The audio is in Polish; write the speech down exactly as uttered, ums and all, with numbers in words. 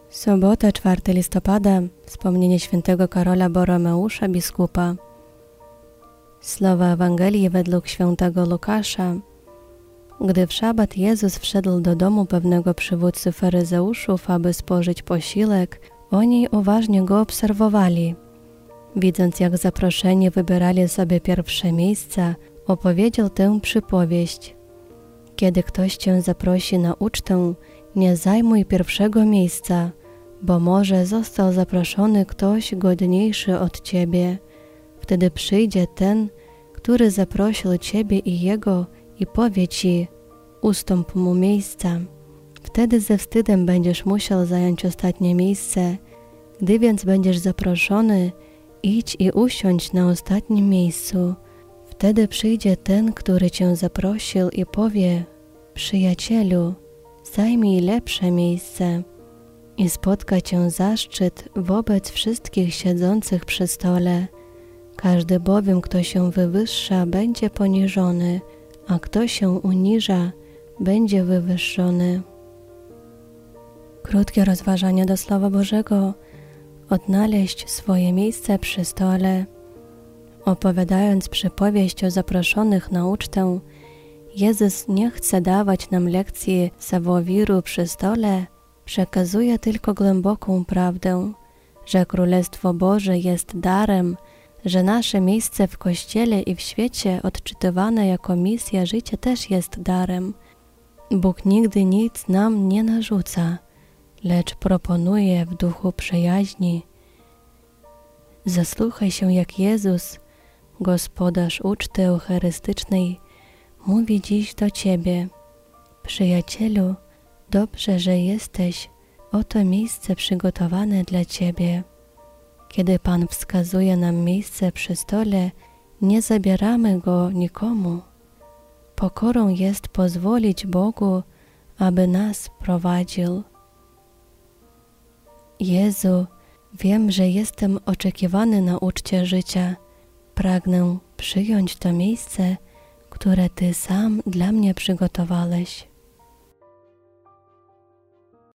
Sobota, czwartego listopada, wspomnienie świętego Karola Boromeusza, biskupa. Słowa Ewangelii według świętego Łukasza. Gdy w szabat Jezus wszedł do domu pewnego przywódcy faryzeuszów, aby spożyć posiłek, oni uważnie go obserwowali. Widząc, jak zaproszeni wybierali sobie pierwsze miejsca, opowiedział tę przypowieść. Kiedy ktoś cię zaprosi na ucztę, nie zajmuj pierwszego miejsca, bo może został zaproszony ktoś godniejszy od ciebie. Wtedy przyjdzie ten, który zaprosił ciebie i jego, i powie ci: ustąp mu miejsca. Wtedy ze wstydem będziesz musiał zająć ostatnie miejsce. Gdy więc będziesz zaproszony, idź i usiądź na ostatnim miejscu. Wtedy przyjdzie ten, który cię zaprosił, i powie: przyjacielu, zajmij lepsze miejsce. I spotka cię zaszczyt wobec wszystkich siedzących przy stole. Każdy bowiem, kto się wywyższa, będzie poniżony, a kto się uniża, będzie wywyższony. Krótkie rozważanie do Słowa Bożego. Odnaleźć swoje miejsce przy stole. Opowiadając przypowieść o zaproszonych na ucztę, Jezus nie chce dawać nam lekcji samowiru przy stole, przekazuje tylko głęboką prawdę, że Królestwo Boże jest darem, że nasze miejsce w Kościele i w świecie odczytywane jako misja życia też jest darem. Bóg nigdy nic nam nie narzuca, lecz proponuje w duchu przyjaźni. Zasłuchaj się, jak Jezus, gospodarz uczty eucharystycznej, mówi dziś do ciebie: przyjacielu, dobrze, że jesteś, oto miejsce przygotowane dla ciebie. Kiedy Pan wskazuje nam miejsce przy stole, nie zabieramy go nikomu. Pokorą jest pozwolić Bogu, aby nas prowadził. Jezu, wiem, że jestem oczekiwany na uczcie życia. Pragnę przyjąć to miejsce, które Ty sam dla mnie przygotowałeś.